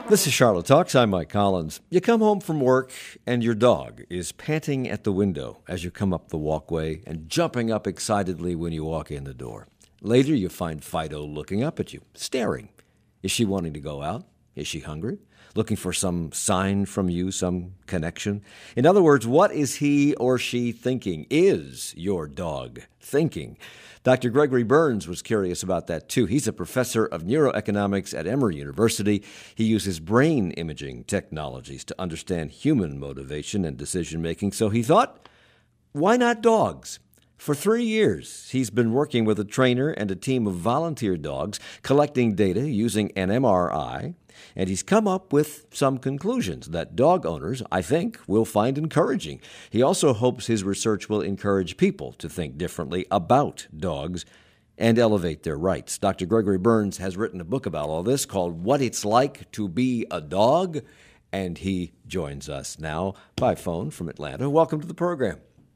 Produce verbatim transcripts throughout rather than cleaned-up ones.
This is Charlotte Talks. I'm Mike Collins. You come home from work and your dog is panting at the window as you come up the walkway and jumping up excitedly when you walk in the door. Later, you find Fido looking up at you, staring. Is she wanting to go out? Is she hungry? Looking for some sign from you, some connection? In other words, what is he or she thinking? Is your dog thinking? Doctor Gregory Burns was curious about that, too. He's a professor of neuroeconomics at Emory University. He uses brain imaging technologies to understand human motivation and decision-making. So he thought, why not dogs? For three years, he's been working with a trainer and a team of volunteer dogs, collecting data using an M R I, and he's come up with some conclusions that dog owners, I think, will find encouraging. He also hopes his research will encourage people to think differently about dogs and elevate their rights. Doctor Gregory Burns has written a book about all this called What It's Like to Be a Dog, and he joins us now by phone from Atlanta. Welcome to the program.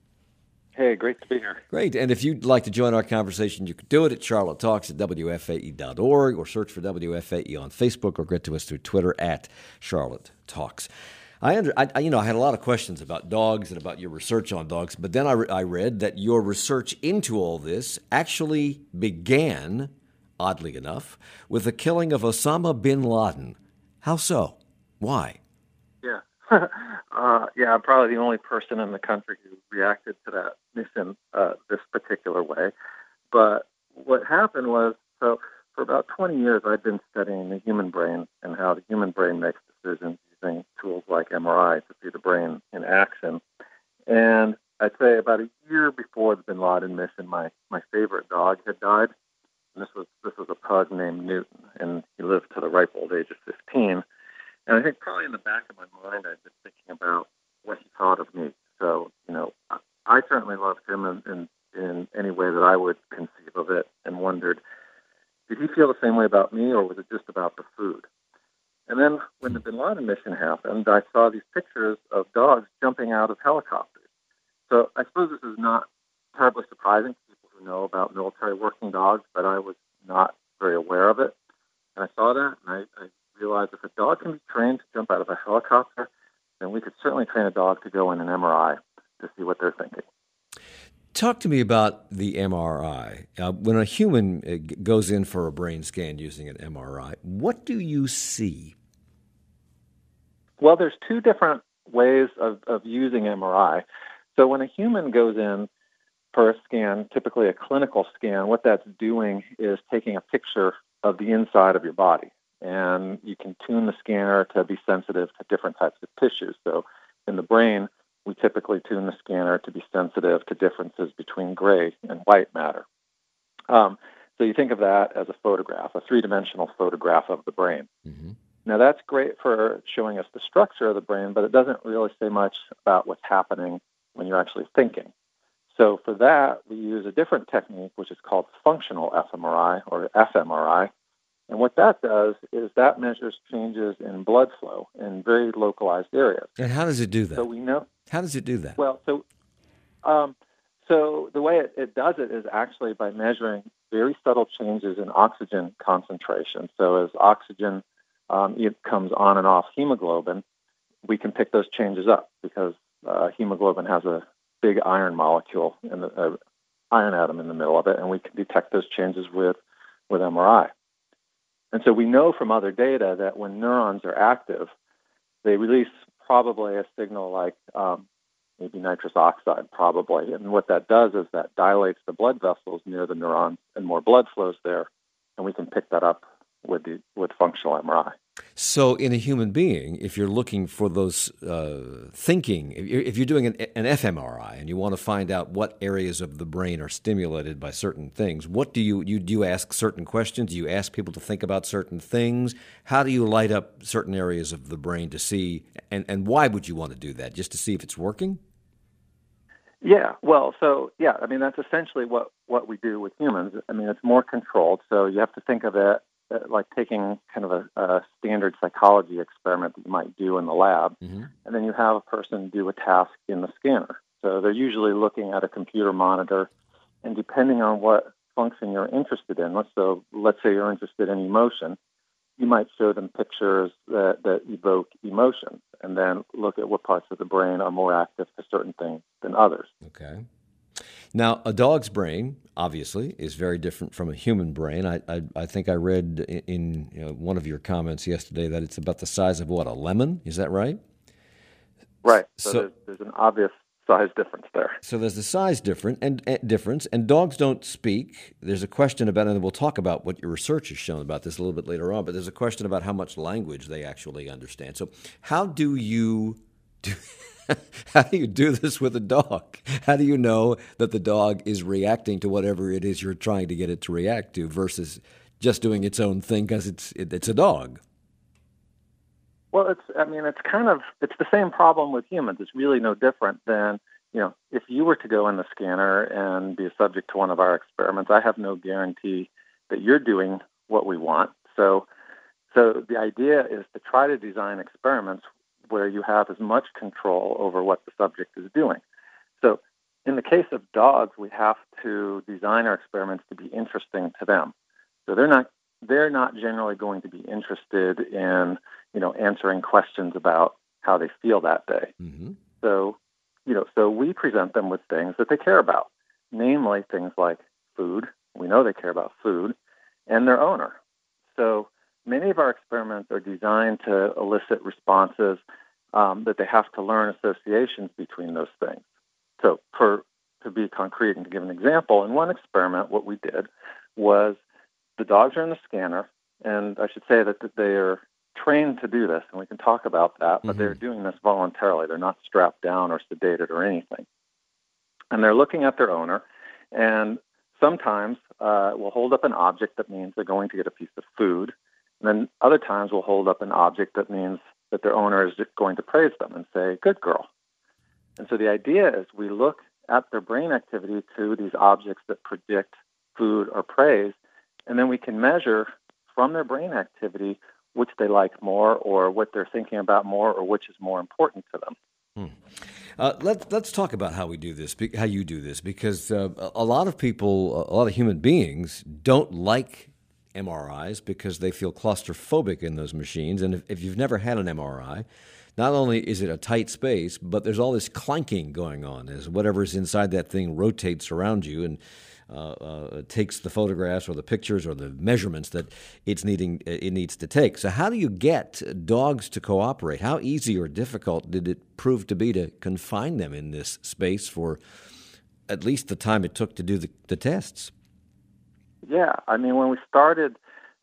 Hey, great to be here. Great. And if you'd like to join our conversation, you can do it at Charlotte Talks at W F A E dot org or search for W F A E on Facebook or get to us through Twitter at Charlotte Talks. I, under, I, you know, I had a lot of questions about dogs and about your research on dogs, but then I, re- I read that your research into all this actually began, oddly enough, with the killing of Osama bin Laden. How so? Why? Yeah. uh, yeah, I'm probably the only person in the country who reacted to that mission uh, this particular way. But what happened was, so for about twenty years, I'd been studying the human brain and how the human brain makes decisions using tools like M R I to see the brain in action. And I'd say about a year before the bin Laden mission, my, my favorite dog had died. And this was this was a pug named Newton, and he lived to the ripe old age of fifteen. And I think probably in the back of my mind, I'd been thinking about what he thought of me. So, you know, I, I certainly loved him in, in, in any way that I would conceive of it, and wondered, did he feel the same way about me, or was it just about the food? And then when the bin Laden mission happened, I saw these pictures of dogs jumping out of helicopters. So I suppose this is not terribly surprising to people who know about military working dogs, but I was not very aware of it. And I saw that, and I, I realized if a dog can be trained to jump out of a helicopter, then we could certainly train a dog to go in an M R I to see what they're thinking. Talk to me about the M R I. Uh, when a human uh, goes in for a brain scan using an M R I, what do you see? Well, there's two different ways of, of using M R I. So when a human goes in for a scan, typically a clinical scan, what that's doing is taking a picture of the inside of your body. And you can tune the scanner to be sensitive to different types of tissues. So in the brain, we typically tune the scanner to be sensitive to differences between gray and white matter. Um, so you think of that as a photograph, a three-dimensional photograph of the brain. Mm-hmm. Now, that's great for showing us the structure of the brain, but it doesn't really say much about what's happening when you're actually thinking. So for that, we use a different technique, which is called functional fMRI, or fMRI. And what that does is that measures changes in blood flow in very localized areas. And how does it do that? So we know. How does it do that? Well, so um, so the way it, it does it is actually by measuring very subtle changes in oxygen concentration. So as oxygen um, it comes on and off hemoglobin, we can pick those changes up because uh, hemoglobin has a big iron molecule in the uh, iron atom in the middle of it, and we can detect those changes with with M R I. And so we know from other data that when neurons are active, they release probably a signal like um, maybe nitrous oxide, probably. And what that does is that dilates the blood vessels near the neurons, and more blood flows there, and we can pick that up with the with functional M R I. So in a human being, if you're looking for those uh, thinking, if you're, if you're doing an, an fMRI and you want to find out what areas of the brain are stimulated by certain things, what do you, you do you ask certain questions? Do you ask people to think about certain things? How do you light up certain areas of the brain to see, and, and why would you want to do that? Just to see if it's working? Yeah, well, so, yeah, I mean, that's essentially what, what we do with humans. I mean, it's more controlled, so you have to think of it like taking kind of a, a standard psychology experiment that you might do in the lab, mm-hmm. and then you have a person do a task in the scanner. So they're usually looking at a computer monitor, and depending on what function you're interested in, let's, so let's say you're interested in emotion, you might show them pictures that, that evoke emotions, and then look at what parts of the brain are more active to certain things than others. Okay. Now, a dog's brain, obviously, is very different from a human brain. I I, I think I read in, in you know, one of your comments yesterday that it's about the size of, what, a lemon? Is that right? Right. So, So, there's, there's an obvious size difference there. so there's the size different and, and difference, and dogs don't speak. There's a question about, and we'll talk about what your research has shown about this a little bit later on, but there's a question about how much language they actually understand. So how do you do how do you do this with a dog? How do you know that the dog is reacting to whatever it is you're trying to get it to react to versus just doing its own thing because it's it, it's a dog? Well, it's, I mean, it's kind of, it's the same problem with humans. It's really no different than, you know, if you were to go in the scanner and be a subject to one of our experiments, I have no guarantee that you're doing what we want. So, so the idea is to try to design experiments where you have as much control over what the subject is doing. So in the case of dogs, we have to design our experiments to be interesting to them. So they're not they're not generally going to be interested in, you know, answering questions about how they feel that day. Mm-hmm. So, you know, so we present them with things that they care about, namely things like food. We know they care about food, and their owner. So many of our experiments are designed to elicit responses um, that they have to learn associations between those things. So for to be concrete and to give an example, in one experiment, what we did was the dogs are in the scanner, and I should say that they are trained to do this, and we can talk about that, but mm-hmm. they're doing this voluntarily. They're not strapped down or sedated or anything. And they're looking at their owner, and sometimes uh, we'll hold up an object that means they're going to get a piece of food, and then other times we'll hold up an object that means that their owner is going to praise them and say, "Good girl." And so the idea is we look at their brain activity to these objects that predict food or praise, and then we can measure from their brain activity which they like more or what they're thinking about more or which is more important to them. Hmm. Uh, let's let's talk about how we do this, how you do this, because uh, a lot of people, a lot of human beings don't like M R Is because they feel claustrophobic in those machines. And if, if you've never had an M R I, not only is it a tight space, but there's all this clanking going on as whatever's inside that thing rotates around you and uh, uh, takes the photographs or the pictures or the measurements that it's needing it needs to take. So how do you get dogs to cooperate? How easy or difficult did it prove to be to confine them in this space for at least the time it took to do the, the tests? Yeah, I mean, when we started,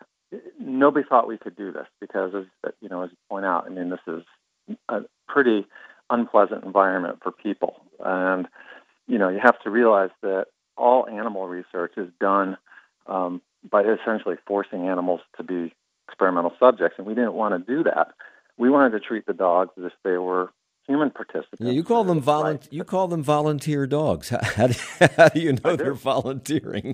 nobody thought we could do this because, as you know, as you point out, I mean, this is a pretty unpleasant environment for people. And, you know, you have to realize that all animal research is done um, by essentially forcing animals to be experimental subjects. And we didn't want to do that. We wanted to treat the dogs as if they were human participants. Yeah, you call them volun- right. You call them volunteer dogs. How, how, do, how do you know they're volunteering?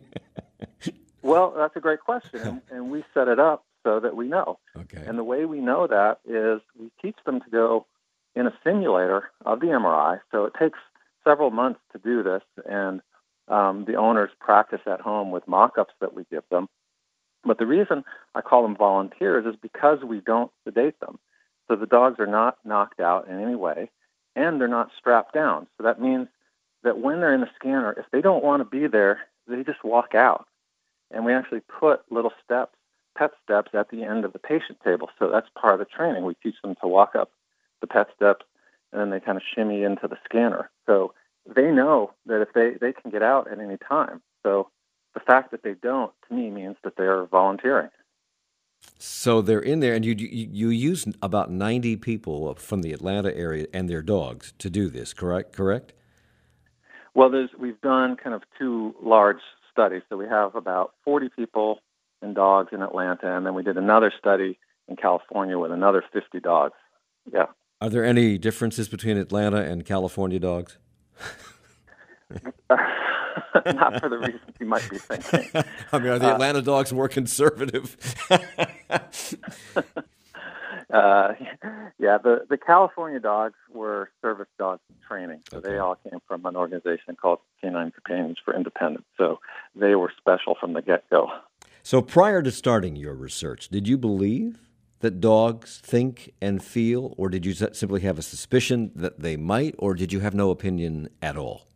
Well, that's a great question. And we set it up so that we know. Okay. And the way we know that is we teach them to go in a simulator of the M R I. So it takes several months to do this, and um, the owners practice at home with mock-ups that we give them. But the reason I call them volunteers is because we don't sedate them. So the dogs are not knocked out in any way, and they're not strapped down. So that means that when they're in the scanner, if they don't want to be there, they just walk out. And we actually put little steps, pet steps, at the end of the patient table. So that's part of the training. We teach them to walk up the pet steps, and then they kind of shimmy into the scanner. So they know that if they, they can get out at any time. So the fact that they don't, to me, means that they're volunteering. So they're in there, and you, you you use about ninety people from the Atlanta area and their dogs to do this, correct? Correct? Well, there's we've done kind of two large studies. So we have about forty people and dogs in Atlanta, and then we did another study in California with another fifty dogs. Yeah. Are there any differences between Atlanta and California dogs? Not for the reasons you might be thinking. I mean, are the Atlanta uh, dogs more conservative? uh, yeah, the, the California dogs were service dogs in training. So okay. They all came from an organization called Canine Companions for Independence. So they were special from the get-go. So prior to starting your research, did you believe that dogs think and feel, or did you simply have a suspicion that they might, or did you have no opinion at all?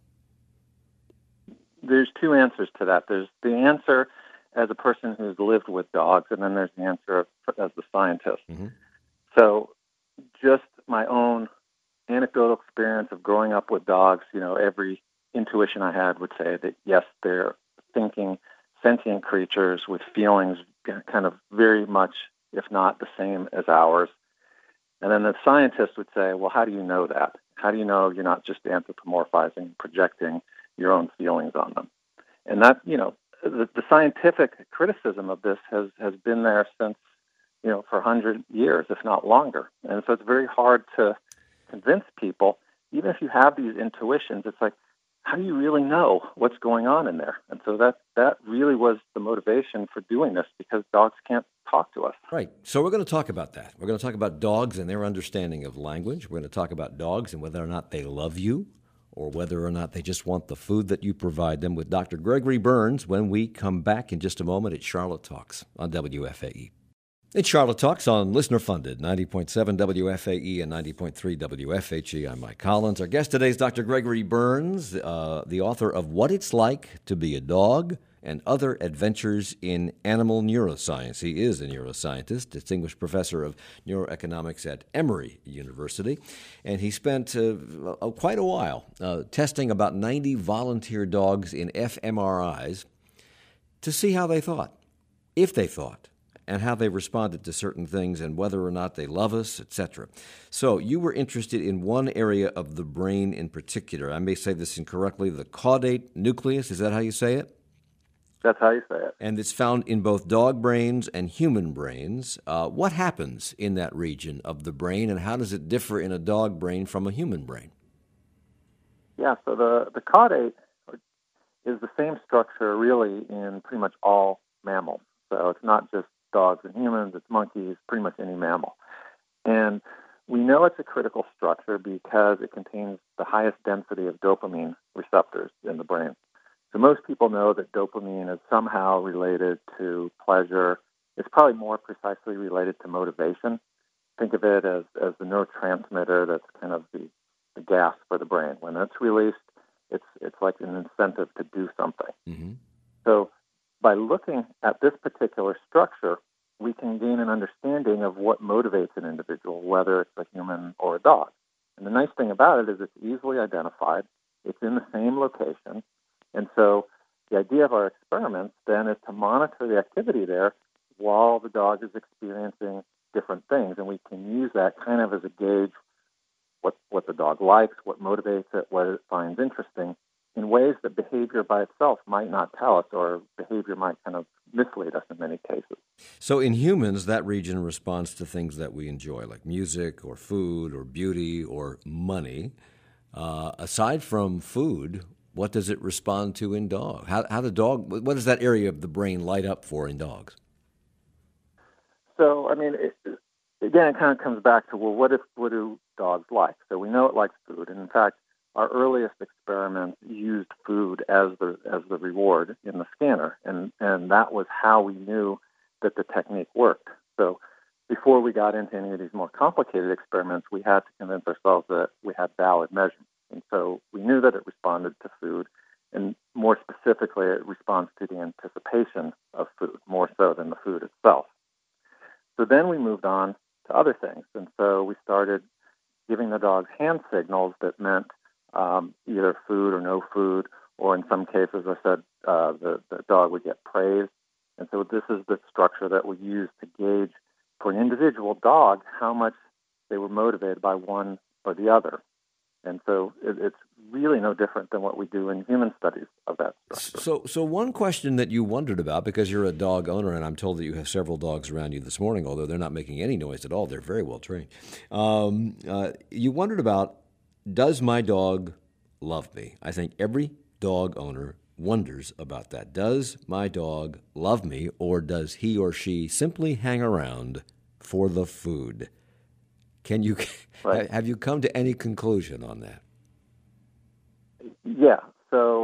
There's two answers to that. There's the answer as a person who's lived with dogs, and then there's the answer as the scientist. Mm-hmm. So just my own anecdotal experience of growing up with dogs, you know, every intuition I had would say that, yes, they're thinking, sentient creatures with feelings kind of very much, if not the same as ours. And then the scientist would say, well, how do you know that? How do you know you're not just anthropomorphizing, projecting your own feelings on them? And that, you know, the, the scientific criticism of this has, has been there since, you know, for one hundred years, if not longer. And so it's very hard to convince people, even if you have these intuitions, it's like, how do you really know what's going on in there? And so that that really was the motivation for doing this, because dogs can't talk to us. Right. So we're going to talk about that. We're going to talk about dogs and their understanding of language. We're going to talk about dogs and whether or not they love you, or whether or not they just want the food that you provide them, with Doctor Gregory Burns when we come back in just a moment at Charlotte Talks on W F A E. It's Charlotte Talks on listener-funded ninety point seven W F A E and ninety point three W F H E. I'm Mike Collins. Our guest today is Doctor Gregory Burns, uh, the author of What It's Like to Be a Dog and Other Adventures in Animal Neuroscience. He is a neuroscientist, distinguished professor of neuroeconomics at Emory University, and he spent uh, quite a while uh, testing about ninety volunteer dogs in fMRIs to see how they thought, if they thought, and how they responded to certain things and whether or not they love us, et cetera. So you were interested in one area of the brain in particular. I may say this incorrectly, the caudate nucleus. Is that how you say it? That's how you say it. And it's found in both dog brains and human brains. Uh, what happens in that region of the brain, and how does it differ in a dog brain from a human brain? Yeah, so the, the caudate is the same structure really in pretty much all mammals. So it's not just dogs and humans, it's monkeys, pretty much any mammal. And we know it's a critical structure because it contains the highest density of dopamine receptors in the brain. So most people know that dopamine is somehow related to pleasure. It's probably more precisely related to motivation. Think of it as, as the neurotransmitter that's kind of the, the gas for the brain. When that's released, it's it's like an incentive to do something. Mm-hmm. So by looking at this particular structure, we can gain an understanding of what motivates an individual, whether it's a human or a dog. And the nice thing about it is it's easily identified. It's in the same location. And so the idea of our experiments then is to monitor the activity there while the dog is experiencing different things. And we can use that kind of as a gauge what, what the dog likes, what motivates it, what it finds interesting, in ways that behavior by itself might not tell us, or behavior might kind of mislead us in many cases. So in humans, that region responds to things that we enjoy, like music or food or beauty or money. Uh, aside from food, what does it respond to in dog? How, how the dog, what does that area of the brain light up for in dogs? So, I mean, it, again, it kind of comes back to, well, what if, what do dogs like? So we know it likes food. And in fact, our earliest experiments used food as the as the reward in the scanner, and, and that was how we knew that the technique worked. So before we got into any of these more complicated experiments, we had to convince ourselves that we had valid measurements. And so we knew that it responded to food, and more specifically, it responds to the anticipation of food, more so than the food itself. So then we moved on to other things, and so we started giving the dogs hand signals that meant Um, either food or no food, or in some cases, I said uh, the, the dog would get praise. And so this is the structure that we use to gauge for an individual dog how much they were motivated by one or the other. And so it, it's really no different than what we do in human studies of that structure. So, so one question that you wondered about, because you're a dog owner, and I'm told that you have several dogs around you this morning, although they're not making any noise at all. They're very well trained. Um, uh, you wondered about, does my dog love me? I think every dog owner wonders about that. Does my dog love me, or does he or she simply hang around for the food? Can you right. have you come to any conclusion on that? Yeah. So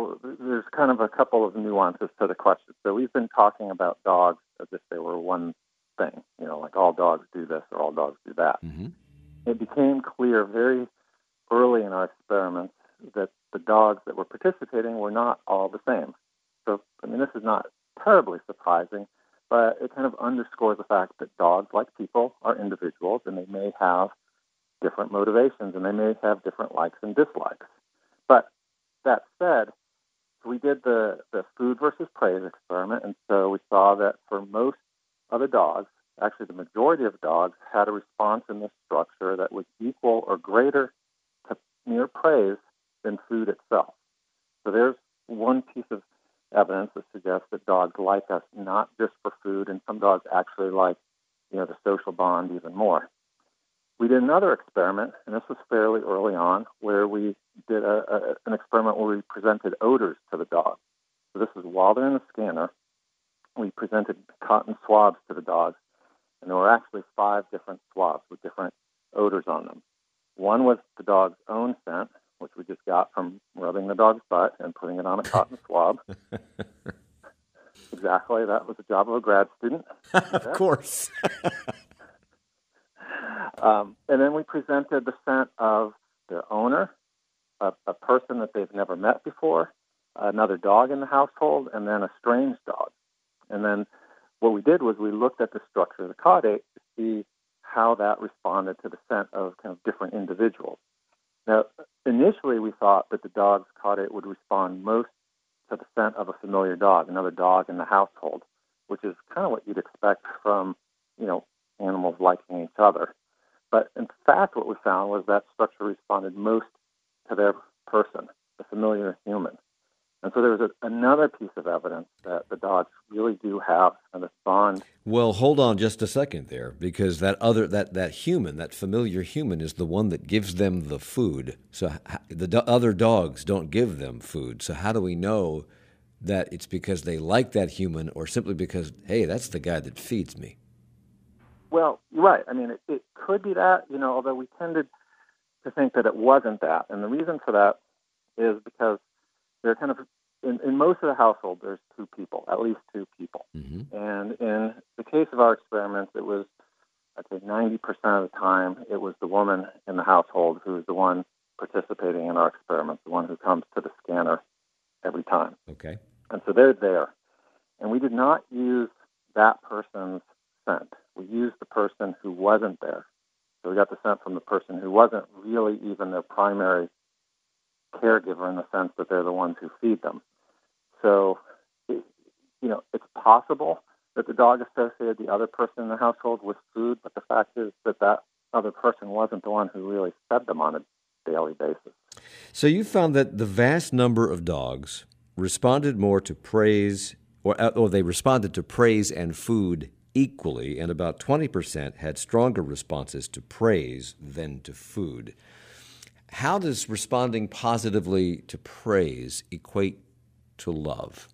so there's kind of a couple of nuances to the question. So we've been talking about dogs as if they were one thing, you know, like all dogs do this or all dogs do that. Mm-hmm. It became clear very early in our experiments that the dogs that were participating were not all the same. So, I mean, this is not terribly surprising, but it kind of underscores the fact that dogs, like people, are individuals, and they may have different motivations, and they may have different likes and dislikes. But that said, we did the, the food versus praise experiment, and so we saw that for most of the dogs, actually the majority of dogs, had a response in this structure that was equal or greater to mere praise than food itself. So there's one piece of evidence that suggests that dogs like us not just for food, and some dogs actually like, you know, the social bond even more. We did another experiment, and this was fairly early on, where we did a, a, an experiment where we presented odors to the dogs. So this is while they're in the scanner. We presented cotton swabs to the dogs, and there were actually five different swabs with different odors on them. One was the dog's own scent, which we just got from rubbing the dog's butt and putting it on a cotton swab. Exactly. That was the job of a grad student. Of course. um, and then we presented the scent of their owner, a, a person that they've never met before, another dog in the household, and then a strange dog. And then what we did was we looked at the structure of the caudate to see how that responded to the scent of kind of different individuals. Now, initially we thought that the dog's caudate would respond most to the scent of a familiar dog, another dog in the household, which is kind of what you'd expect from, you know, animals liking each other. But in fact, what we found was that structure responded most to their person, the familiar human. And so there was a, another piece of evidence that the dogs really do have this bond. Well, hold on just a second there, because that other that, that human, that familiar human, is the one that gives them the food. So the do- other dogs don't give them food. So how do we know that it's because they like that human, or simply because, hey, that's the guy that feeds me? Well, you're right. I mean, it, it could be that, you know, although we tended to think that it wasn't that. And the reason for that is because they're kind of, in, in most of the household, there's two people, at least two people. Mm-hmm. And in the case of our experiments, it was, I'd say ninety percent of the time, it was the woman in the household who is the one participating in our experiments, the one who comes to the scanner every time. Okay. And so they're there. And we did not use that person's scent. We used the person who wasn't there. So we got the scent from the person who wasn't really even their primary caregiver, in the sense that they're the ones who feed them. So, it, you know, it's possible that the dog associated the other person in the household with food, but the fact is that that other person wasn't the one who really fed them on a daily basis. So you found that the vast number of dogs responded more to praise, or, or they responded to praise and food equally, and about twenty percent had stronger responses to praise than to food. How does responding positively to praise equate to love?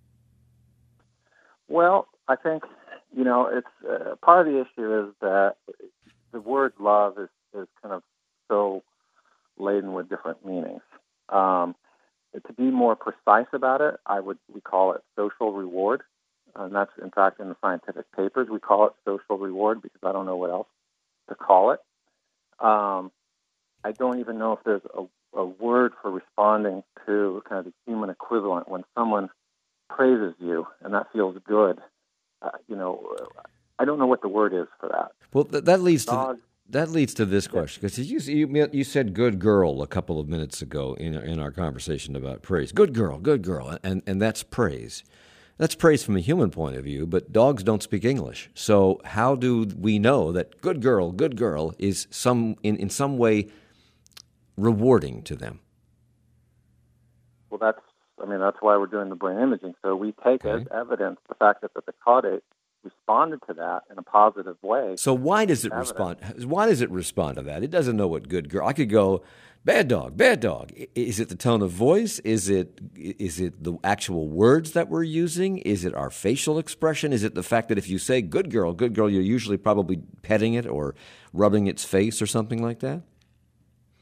Well, I think, you know, it's uh, part of the issue is that the word love is, is kind of so laden with different meanings. Um, to be more precise about it, I would we call it social reward. And that's, in fact, in the scientific papers, we call it social reward because I don't know what else to call it. Um, I don't even know if there's a, a word for responding to kind of the human equivalent when someone praises you and that feels good. Uh, you know, I don't know what the word is for that. Well, th- that leads Dog, to that leads to this question, because you, you you said "good girl" a couple of minutes ago in in our conversation about praise. Good girl, good girl, and and that's praise. That's praise from a human point of view, but dogs don't speak English. So how do we know that good girl, good girl is some in, in some way rewarding to them? Well, that's, I mean, that's why we're doing the brain imaging. So we take Okay. as evidence the fact that, that the caudate responded to that in a positive way. So why does it Evidence. respond? Why does it respond to that? It doesn't know what good girl. I could go, bad dog, bad dog. I- Is it the tone of voice? Is it is it the actual words that we're using? Is it our facial expression? Is it the fact that if you say good girl, good girl, you're usually probably petting it or rubbing its face or something like that?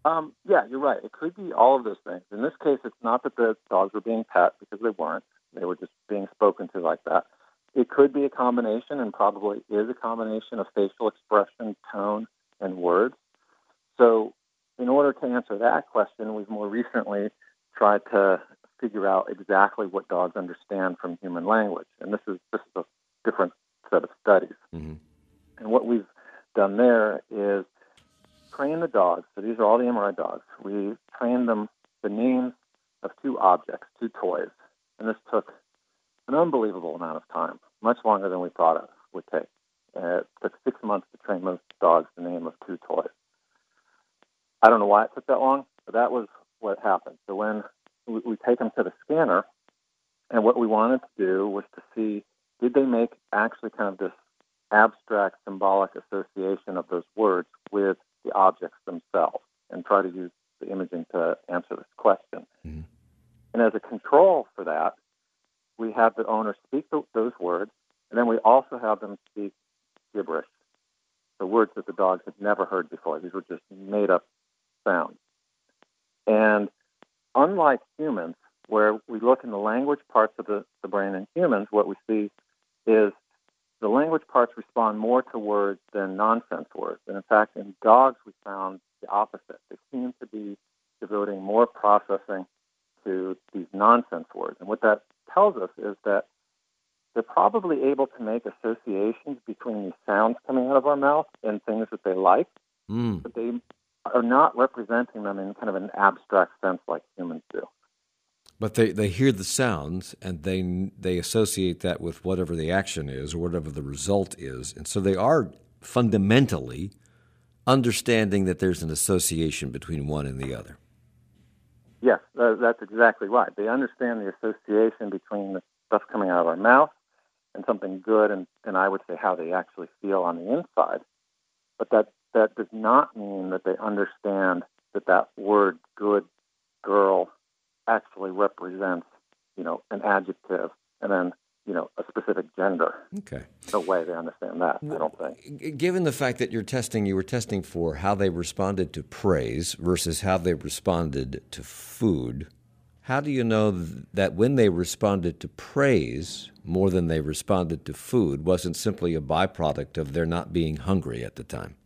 Um, yeah, you're right. It could be all of those things. In this case, it's not that the dogs were being pet because they weren't. They were just being spoken to like that. It could be a combination, and probably is a combination of facial expression, tone, and words. So, in order to answer that question, we've more recently tried to figure out exactly what dogs understand from human language, and this is this is a different set of studies. Mm-hmm. And what we've done there is train the dogs. So these are all the M R I dogs. We trained them the names of two objects, two toys, and this took an unbelievable amount of time, much longer than we thought it would take. Uh, it took six months to train those dogs the name of two toys. I don't know why it took that long, but that was what happened. So when we, we take them to the scanner, and what we wanted to do was to see, did they make actually kind of this abstract symbolic association of those words with the objects themselves, and try to use the imaging to answer this question. Mm-hmm. And as a control for that, we have the owner speak th- those words, and then we also have them speak gibberish, the words that the dogs had never heard before. These were just made-up sounds. And unlike humans, where we look in the language parts of the, the brain in humans, what we see is the language parts respond more to words than nonsense words. And in fact, in dogs, we found the opposite. They seem to be devoting more processing to these nonsense words. And what that tells us is that they're probably able to make associations between these sounds coming out of our mouth and things that they like, Mm. but they are not representing them in kind of an abstract sense like humans do. But they, they hear the sounds, and they they associate that with whatever the action is or whatever the result is. And so they are fundamentally understanding that there's an association between one and the other. Yes, that, that's exactly right. They understand the association between the stuff coming out of our mouth and something good, and, and I would say how they actually feel on the inside. But that, that does not mean that they understand that that word good, girl, actually represents, you know, an adjective and then, you know, a specific gender. Okay. No way they understand that, I don't think. Given the fact that you're testing, you were testing for how they responded to praise versus how they responded to food, how do you know that when they responded to praise more than they responded to food wasn't simply a byproduct of their not being hungry at the time?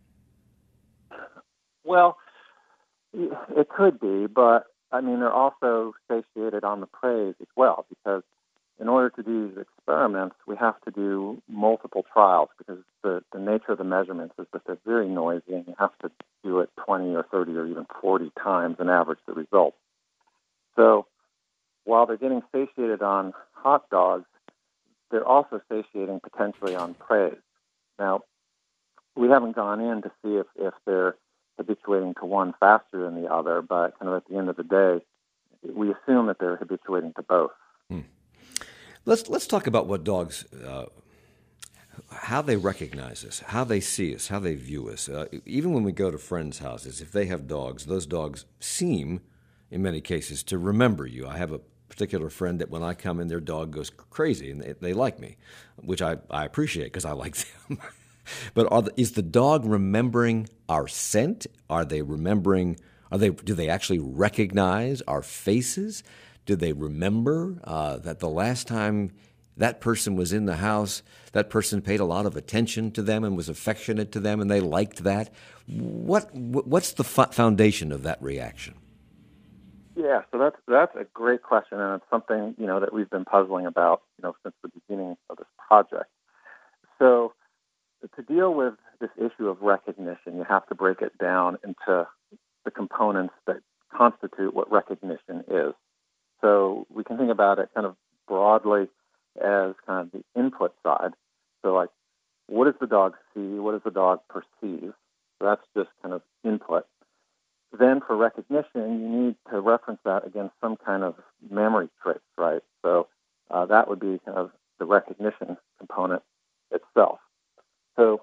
Well, it could be, but I mean, they're also satiated on the praise as well, because in order to do these experiments, we have to do multiple trials because the, the nature of the measurements is that they're very noisy and you have to do it twenty or thirty or even forty times and average the results. So while they're getting satiated on hot dogs, they're also satiating potentially on praise. Now, we haven't gone in to see if, if they're habituating to one faster than the other, but kind of at the end of the day, we assume that they're habituating to both. Hmm. Let's let's talk about what dogs, uh, how they recognize us, how they see us, how they view us. Uh, even when we go to friends' houses, if they have dogs, those dogs seem, in many cases, to remember you. I have a particular friend that when I come in, their dog goes crazy, and they, they like me, which I, I appreciate because I like them. But are the, is the dog remembering our scent? Are they remembering? Are they? Do they actually recognize our faces? Do they remember uh, that the last time that person was in the house, that person paid a lot of attention to them and was affectionate to them, and they liked that? What What's the fo- foundation of that reaction? Yeah, so that's that's a great question, and it's something you know that we've been puzzling about, you know, since the beginning of this project. So, to deal with this issue of recognition, you have to break it down into the components that constitute what recognition is. So we can think about it kind of broadly as kind of the input side. So like, what does the dog see? What does the dog perceive? So that's just kind of input. Then for recognition, you need to reference that against some kind of memory trace, right? So uh, that would be kind of the recognition component itself. So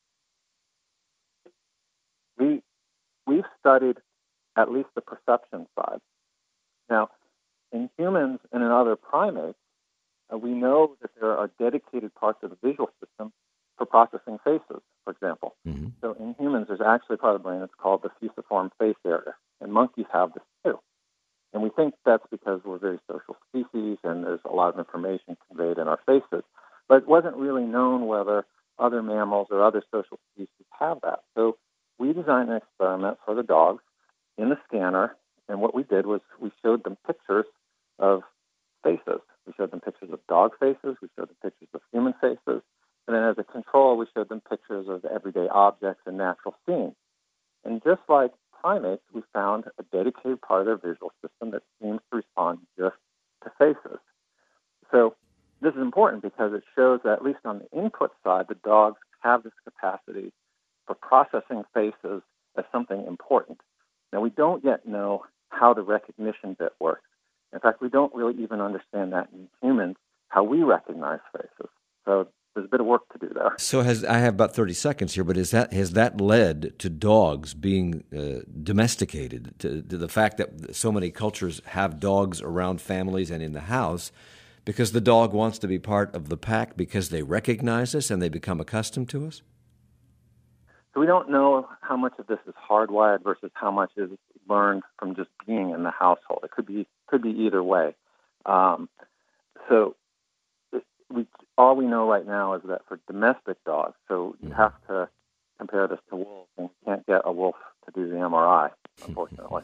we, we've studied at least the perception side. Now, in humans and in other primates, uh, we know that there are dedicated parts of the visual system for processing faces, for example. Mm-hmm. So in humans, there's actually part of the brain that's called the fusiform face area. And monkeys have this too. And we think that's because we're a very social species and there's a lot of information conveyed in our faces. But it wasn't really known whether other mammals or other social species have that. So we designed an experiment for the dogs in the scanner, and what we did was we showed them pictures of faces. We showed them pictures of dog faces, we showed them pictures of human faces, and then as a control, we showed them pictures of everyday objects and natural scenes. And just like primates, we found a dedicated part of their visual system that seems to respond just to faces. So this is important because it shows that at least on the input side, the dogs have this capacity for processing faces as something important. Now, we don't yet know how the recognition bit works. In fact, we don't really even understand that in humans, how we recognize faces. So there's a bit of work to do there. So has I have about thirty seconds here, but is that has that led to dogs being uh, domesticated, to, to the fact that so many cultures have dogs around families and in the house because the dog wants to be part of the pack because they recognize us and they become accustomed to us? So we don't know how much of this is hardwired versus how much is learned from just being in the household. It could be could be either way. Um, so we all we know right now is that for domestic dogs, so you have to compare this to wolves, and you can't get a wolf to do the M R I, unfortunately.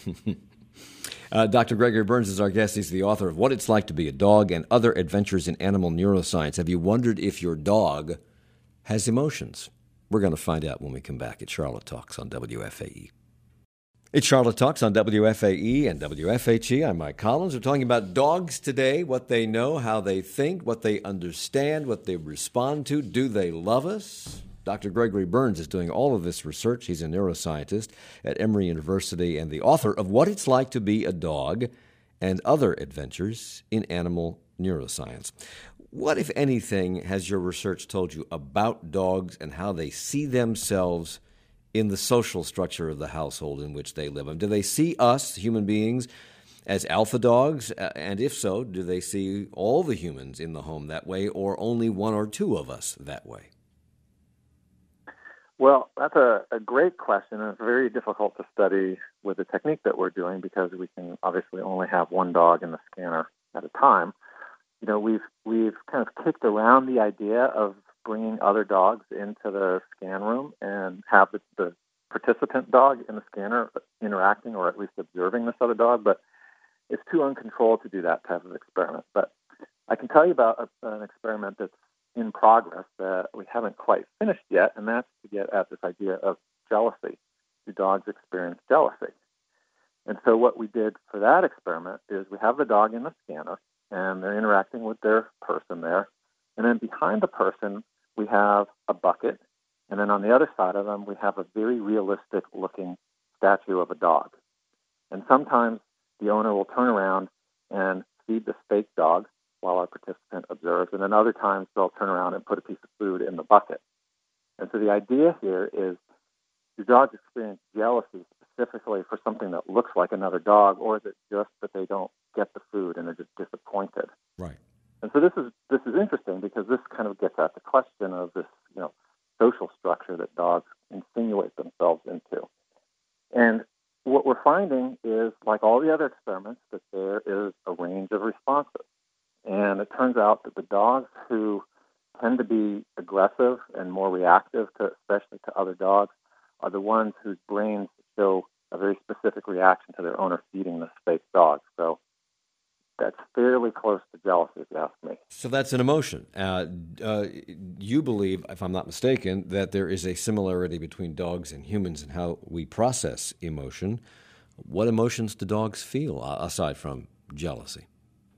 uh, Doctor Gregory Berns is our guest. He's the author of What It's Like to Be a Dog and Other Adventures in Animal Neuroscience. Have you wondered if your dog has emotions? We're going to find out when we come back at Charlotte Talks on W F A E. It's Charlotte Talks on W F A E and W F H E. I'm Mike Collins. We're talking about dogs today, what they know, how they think, what they understand, what they respond to. Do they love us? Doctor Gregory Berns is doing all of this research. He's a neuroscientist at Emory University and the author of What It's Like to Be a Dog and Other Adventures in Animal Neuroscience. What, if anything, has your research told you about dogs and how they see themselves in the social structure of the household in which they live? And do they see us, human beings, as alpha dogs? And if so, do they see all the humans in the home that way or only one or two of us that way? Well, that's a, a great question, and it's very difficult to study with the technique that we're doing because we can obviously only have one dog in the scanner at a time. You know, we've we've kind of kicked around the idea of bringing other dogs into the scan room and have the, the participant dog in the scanner interacting or at least observing this other dog, but it's too uncontrolled to do that type of experiment. But I can tell you about a, an experiment that's in progress that we haven't quite finished yet, and that's to get at this idea of jealousy. Do dogs experience jealousy? And so what we did for that experiment is we have the dog in the scanner, and they're interacting with their person there. And then behind the person, we have a bucket. And then on the other side of them, we have a very realistic-looking statue of a dog. And sometimes the owner will turn around and feed the fake dog while our participant observes. And then other times, they'll turn around and put a piece of food in the bucket. And so the idea here is, do dogs experience jealousy specifically for something that looks like another dog, or is it just that they don't get the food and they're just disappointed? Right. And so this is this is interesting because this kind of gets at the question of this, you know, social structure that dogs insinuate themselves into. And what we're finding is, like all the other experiments, that there is a range of responses. And it turns out that the dogs who tend to be aggressive and more reactive, to, especially to other dogs, are the ones whose brains show a very specific reaction to their owner feeding this fake dog. So that's fairly close to jealousy, if you ask me. So that's an emotion. Uh, uh, you believe, if I'm not mistaken, that there is a similarity between dogs and humans in how we process emotion. What emotions do dogs feel, uh, aside from jealousy?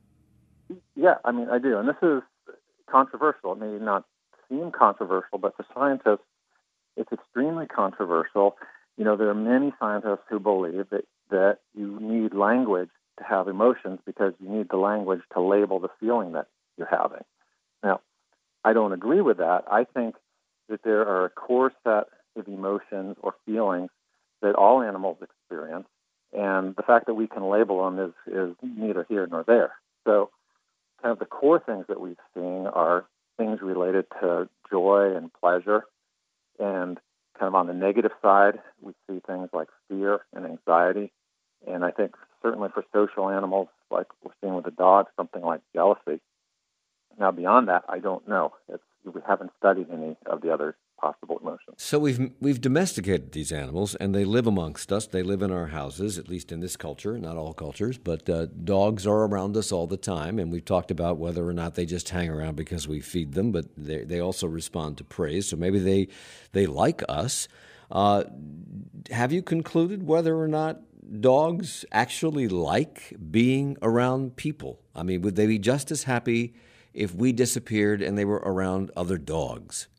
Yeah, I mean, I do. And this is controversial. It may not seem controversial, but for scientists, it's extremely controversial. You know, there are many scientists who believe that, that you need language to have emotions because you need the language to label the feeling that you're having. Now, I don't agree with that. I think that there are a core set of emotions or feelings that all animals experience, and the fact that we can label them is, is neither here nor there. So kind of the core things that we've seen are things related to joy and pleasure and kind of on the negative side, we see things like fear and anxiety. And I think certainly for social animals, like we're seeing with the dog, something like jealousy. Now, beyond that, I don't know. It's, we haven't studied any of the other possible emotions. So we've we've domesticated these animals, and they live amongst us. They live in our houses, at least in this culture, not all cultures. But uh, dogs are around us all the time, and we've talked about whether or not they just hang around because we feed them, but they they also respond to praise. So maybe they they like us. Uh, have you concluded whether or not dogs actually like being around people? I mean, would they be just as happy if we disappeared and they were around other dogs?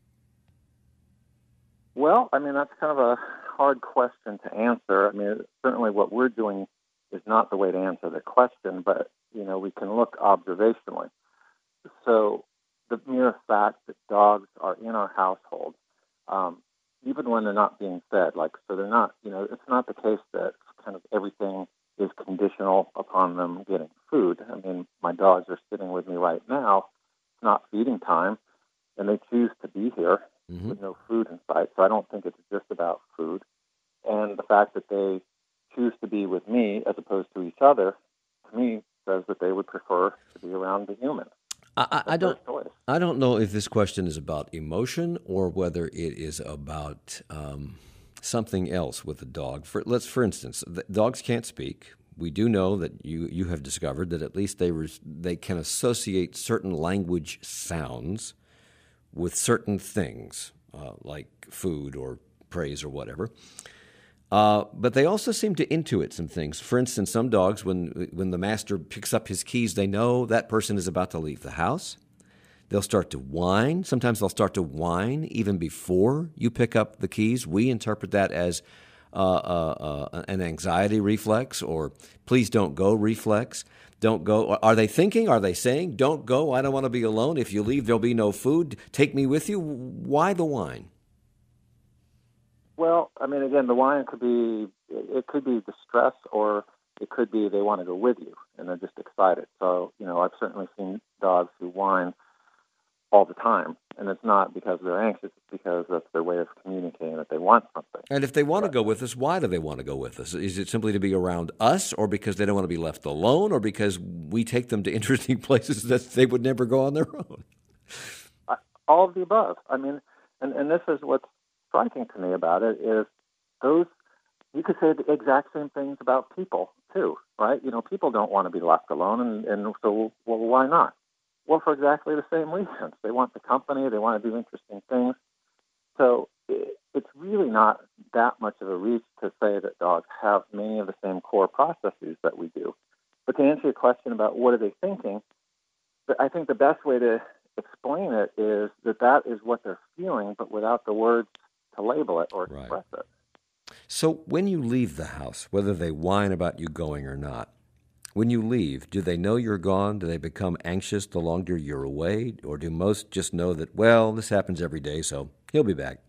Well, I mean, that's kind of a hard question to answer. I mean, certainly what we're doing is not the way to answer the question, but, you know, we can look observationally. So the mere fact that dogs are in our household, um, even when they're not being fed, like, so they're not, you know, it's not the case that kind of everything is conditional upon them getting food. I mean, my dogs are sitting with me right now. It's not feeding time, and they choose to be here. Mm-hmm. With no food in sight. So I don't think it's just about food. And the fact that they choose to be with me as opposed to each other, to me, says that they would prefer to be around the human. I, I, I don't. I don't know if this question is about emotion or whether it is about um, something else with the dog. For let's, for instance, the dogs can't speak. We do know that you you have discovered that at least they res, they can associate certain language sounds with certain things, uh, like food or praise or whatever. Uh, but they also seem to intuit some things. For instance, some dogs, when when the master picks up his keys, they know that person is about to leave the house. They'll start to whine. Sometimes they'll start to whine even before you pick up the keys. We interpret that as uh, uh, uh, an anxiety reflex or please don't go reflex. Don't go. Are they thinking? Are they saying, don't go, I don't want to be alone. If you leave, there'll be no food. Take me with you. Why the whine? Well, I mean, again, the whine could be, it could be distress, or it could be they want to go with you and they're just excited. So, you know, I've certainly seen dogs who whine all the time, and it's not because they're anxious, it's because that's their way of communicating that they want something. And if they want to go with us, why do they want to go with us? Is it simply to be around us, or because they don't want to be left alone, or because we take them to interesting places that they would never go on their own? All of the above. I mean, and, and this is what's striking to me about it is those, you could say the exact same things about people too, right? You know, people don't want to be left alone, and, and so, well, why not? Well, for exactly the same reasons. They want the company. They want to do interesting things. So it's really not that much of a reach to say that dogs have many of the same core processes that we do. But to answer your question about what are they thinking, I think the best way to explain it is that that is what they're feeling, but without the words to label it or express right. it. So when you leave the house, whether they whine about you going or not, when you leave, do they know you're gone? Do they become anxious the longer you're away? Or do most just know that, well, this happens every day, so he'll be back?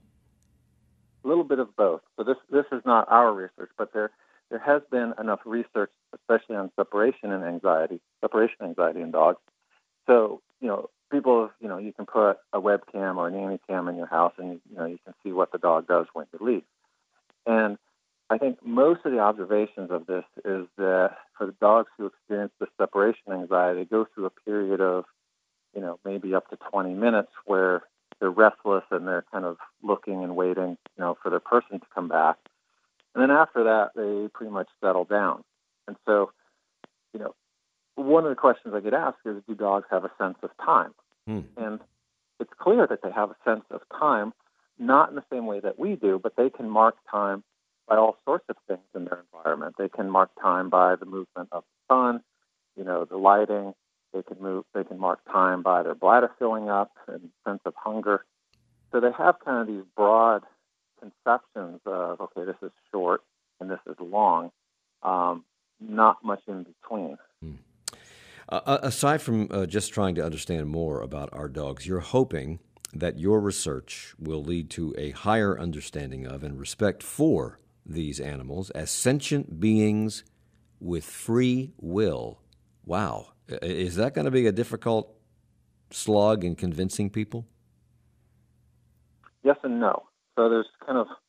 A little bit of both. So this this is not our research, but there there has been enough research, especially on separation and anxiety, separation anxiety in dogs. So, you know, people, you know, you can put a webcam or a nanny cam in your house and, you know, you can see what the dog does when you leave. And I think most of the observations of this is that for the dogs who experience the separation anxiety, they go through a period of, you know, maybe up to twenty minutes where they're restless and they're kind of looking and waiting, you know, for their person to come back. And then after that, they pretty much settle down. And so, you know, one of the questions I get asked is, do dogs have a sense of time? Hmm. And it's clear that they have a sense of time, not in the same way that we do, but they can mark time by all sorts of things in their environment. They can mark time by the movement of the sun, you know, the lighting. They can move. They can mark time by their bladder filling up and sense of hunger. So they have kind of these broad conceptions of, okay, this is short and this is long, um, not much in between. Hmm. Uh, aside from uh, just trying to understand more about our dogs, you're hoping that your research will lead to a higher understanding of and respect for these animals as sentient beings with free will. Wow. Is that going to be a difficult slog in convincing people? Yes and no. So there's kind of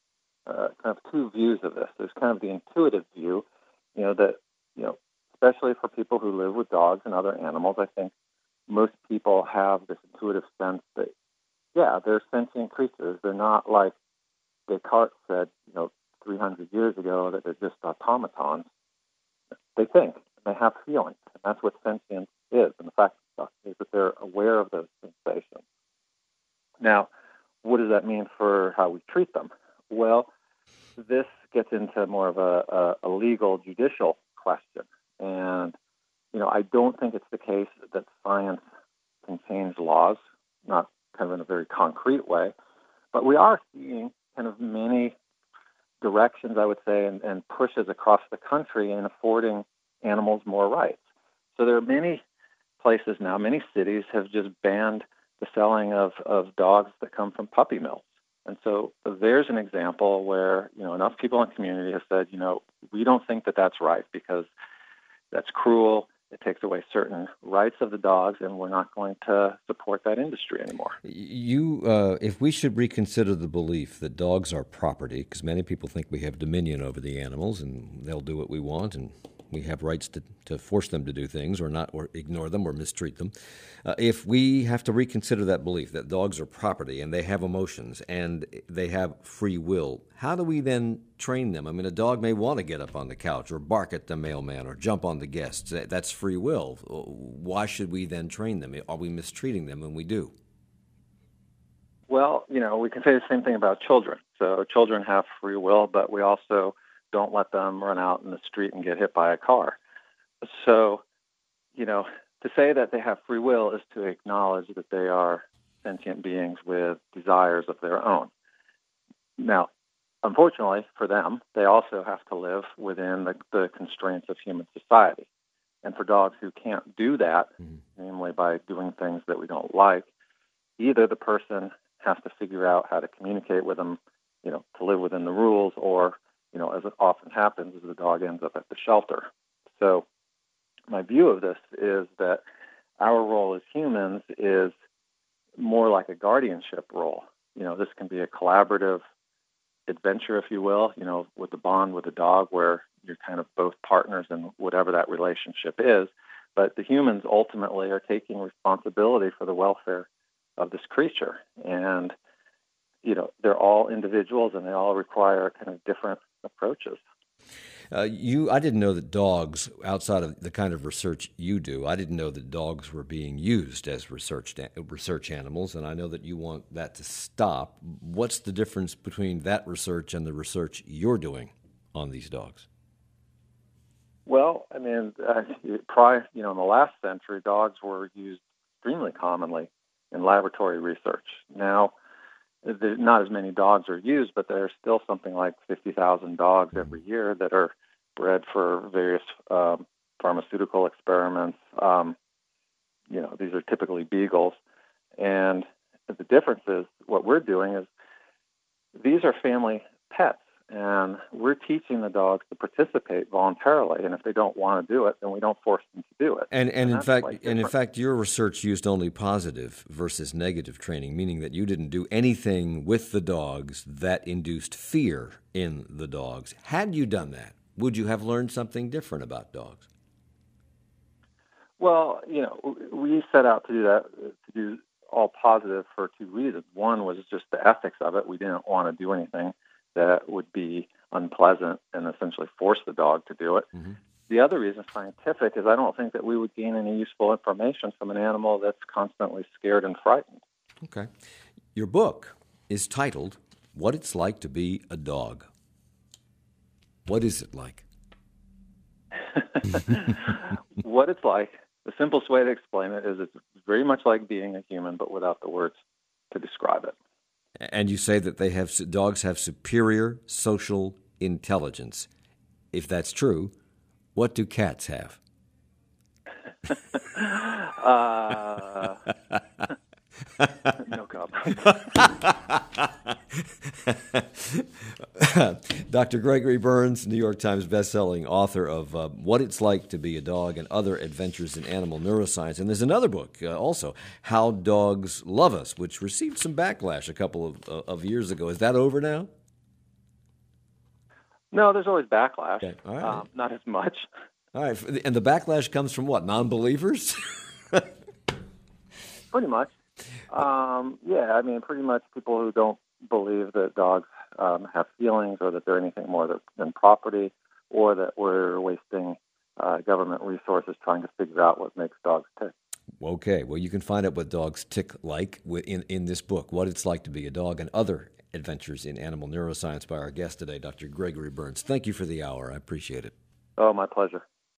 uh, kind of two views of this. There's kind of the intuitive view, you know, that, you know, especially for people who live with dogs and other animals, I think most people have this intuitive sense that, yeah, they're sentient creatures. They're not like Descartes said, you know, three hundred years ago, that they're just automatons. They think, and they have feelings, and that's what sentience is. And the fact is that they're aware of those sensations. Now, what does that mean for how we treat them? Well, this gets into more of a, a, a legal, judicial question. And, you know, I don't think it's the case that science can change laws, not kind of in a very concrete way, but we are seeing kind of many directions, I would say, and, and pushes across the country in affording animals more rights. So there are many places now, many cities have just banned the selling of, of dogs that come from puppy mills. And so there's an example where, you know, enough people in the community have said, you know, we don't think that that's right because that's cruel. It takes away certain rights of the dogs, and we're not going to support that industry anymore. You, uh, if we should reconsider the belief that dogs are property, because many people think we have dominion over the animals and they'll do what we want, and we have rights to, to force them to do things or not, or ignore them or mistreat them. Uh, if we have to reconsider that belief that dogs are property and they have emotions and they have free will, how do we then train them? I mean, a dog may want to get up on the couch or bark at the mailman or jump on the guests. That's free will. Why should we then train them? Are we mistreating them when we do? Well, you know, we can say the same thing about children. So children have free will, but we also don't let them run out in the street and get hit by a car. So, you know, to say that they have free will is to acknowledge that they are sentient beings with desires of their own. Now, unfortunately for them, they also have to live within the, the constraints of human society. And for dogs who can't do that, mm-hmm. namely by doing things that we don't like, either the person has to figure out how to communicate with them, you know, to live within the rules, or you know, as it often happens, is the dog ends up at the shelter. So my view of this is that our role as humans is more like a guardianship role. You know, this can be a collaborative adventure, if you will, you know, with the bond with the dog where you're kind of both partners in whatever that relationship is. But the humans ultimately are taking responsibility for the welfare of this creature. And, you know, they're all individuals and they all require kind of different approaches. Uh, you, I didn't know that dogs, outside of the kind of research you do, I didn't know that dogs were being used as research research animals, and I know that you want that to stop. What's the difference between that research and the research you're doing on these dogs? Well, I mean, uh, prior, you know, in the last century, dogs were used extremely commonly in laboratory research. Now, not as many dogs are used, but there's still something like fifty thousand dogs every year that are bred for various um, pharmaceutical experiments. Um, you know, these are typically beagles. And the difference is what we're doing is these are family pets, and we're teaching the dogs to participate voluntarily. And if they don't want to do it, then we don't force them to do it. And and, and in fact, and in fact, your research used only positive versus negative training, meaning that you didn't do anything with the dogs that induced fear in the dogs. Had you done that, would you have learned something different about dogs? Well, you know, we set out to do that, to do all positive for two reasons. One was just the ethics of it. We didn't want to do anything that would be unpleasant and essentially force the dog to do it. Mm-hmm. The other reason, scientific, is I don't think that we would gain any useful information from an animal that's constantly scared and frightened. Okay. Your book is titled, What It's Like to Be a Dog. What is it like? What it's like, the simplest way to explain it is it's very much like being a human, but without the words to describe it. And you say that they have dogs have superior social intelligence. If that's true, what do cats have? uh, no comment. Doctor Gregory Berns, New York Times bestselling author of uh, What It's Like to Be a Dog and Other Adventures in Animal Neuroscience. And there's another book uh, also, How Dogs Love Us, which received some backlash a couple of, uh, of years ago. Is that over now? No, there's always backlash. Okay. All right. Um, not as much. All right. And the backlash comes from what? Non-believers? Pretty much. Um, yeah, I mean, pretty much people who don't believe that dogs um, have feelings or that they're anything more than, than property, or that we're wasting uh, government resources trying to figure out what makes dogs tick. Okay. Well, you can find out what dogs tick like in, in this book, What It's Like to Be a Dog, and other adventures in animal neuroscience by our guest today, Doctor Gregory Berns. Thank you for the hour. I appreciate it. Oh, my pleasure.